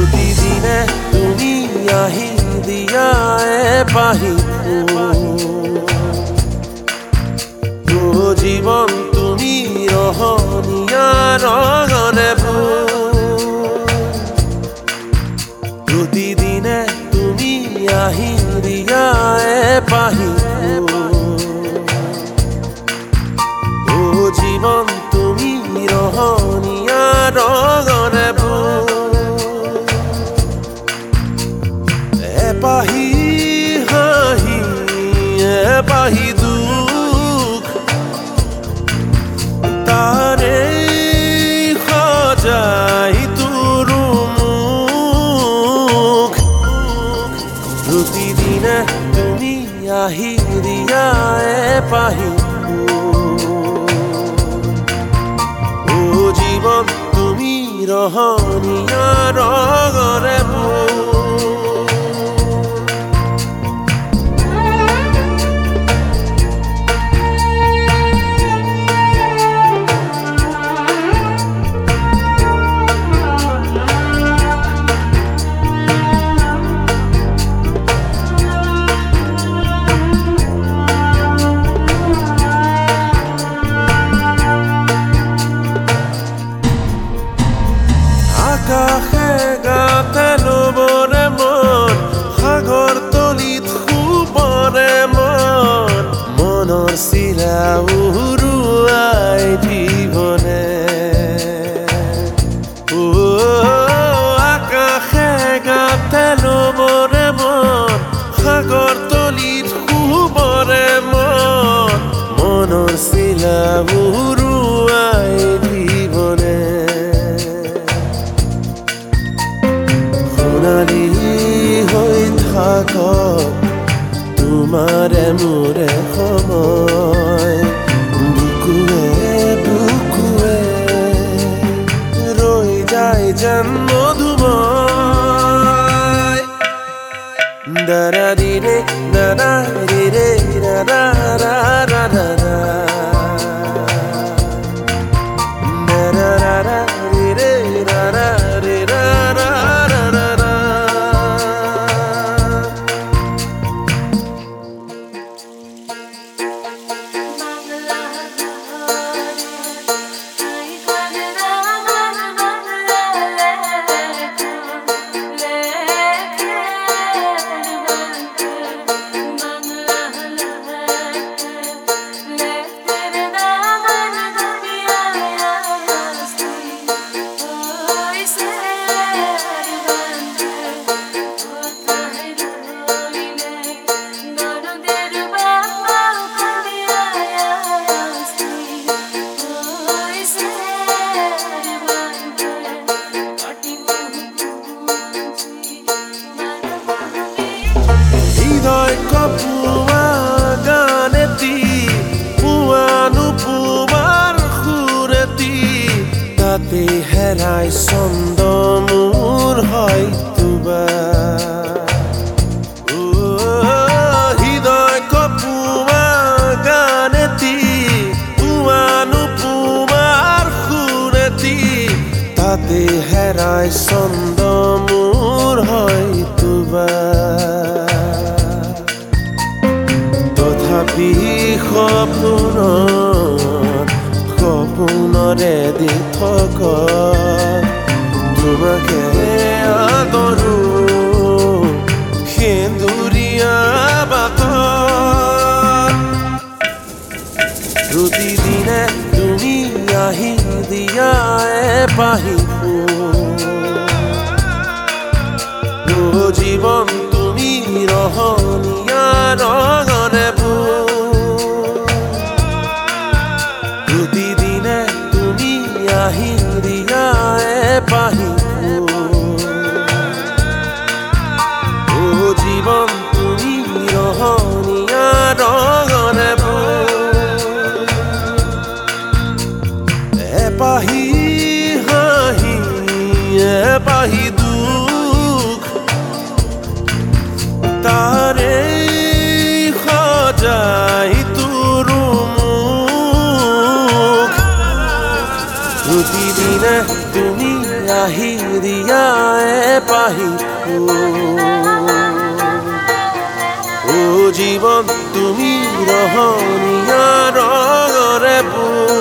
প্ৰতিদিনে তুমি আহি দিয়া এপাহি জীৱন তুমি ৰহনীয়া ৰঙৰে প্ৰতিদিনে তুমি আহি দিয়া এপাহি জীৱন তুমি ৰহনীয়া ৰঙৰে এপাহি হাঁহি এপাহি দুখ তাৰে সজাই তোৰ মুখ প্ৰতিদিনে তুমি আহি দিয়া এপাহি জীৱন তুমি ৰহনীয়া ৰঙৰে আকাশে গাতে লবৰে মন সাগৰ তলিত শুবৰে মন মনৰ চিৰা উৰুৱাই দিবনে আকাশে গাতে লবৰে মন সাগৰ তলিত শুবৰে মন মনৰ চিৰা উৰুৱাই দিবনে সোণালী হৈ থাকক তোমাৰে মোৰে সময় বুকুৱে বুকুৱে ৰৈ যায় যেন মধুময় দাৰা দিৰে দাৰা দিৰে দাৰা দাৰা দাৰা দাৰা দিৰে দাৰা দিৰা কপুৱা গানেতি পুৱানো পুৱাৰ সুৰেতি তাতে হেৰাই চন্দ মোৰ হয়তোবা হৃদয় কপুৱা গানেতি পুৱানো পুৱাৰ সুৰেতি তাতে হেৰাই চন্দ মোৰ হয়তোবা তথাপি সপোনৰে দি থকা তোমাকে আদৰো সেন্দুৰীয়া বাটত প্ৰতিদিনে তুমি আহি দিয়া এপাহি জীৱন তুমি ৰহনীয়া ৰঙৰে প্ৰতিদিনে তুমি আহি দিয়া এপাহি জীৱন তুমি ৰহনীয়া ৰঙৰে এপাহি হাঁহি এপাহি দুখ তাৰে সজাই তোৰ মুখ প্ৰতিদিনে তুমি কাহি দিয়ায়ে পাহি ও জীবন তুমি রহনিয়া রঙরে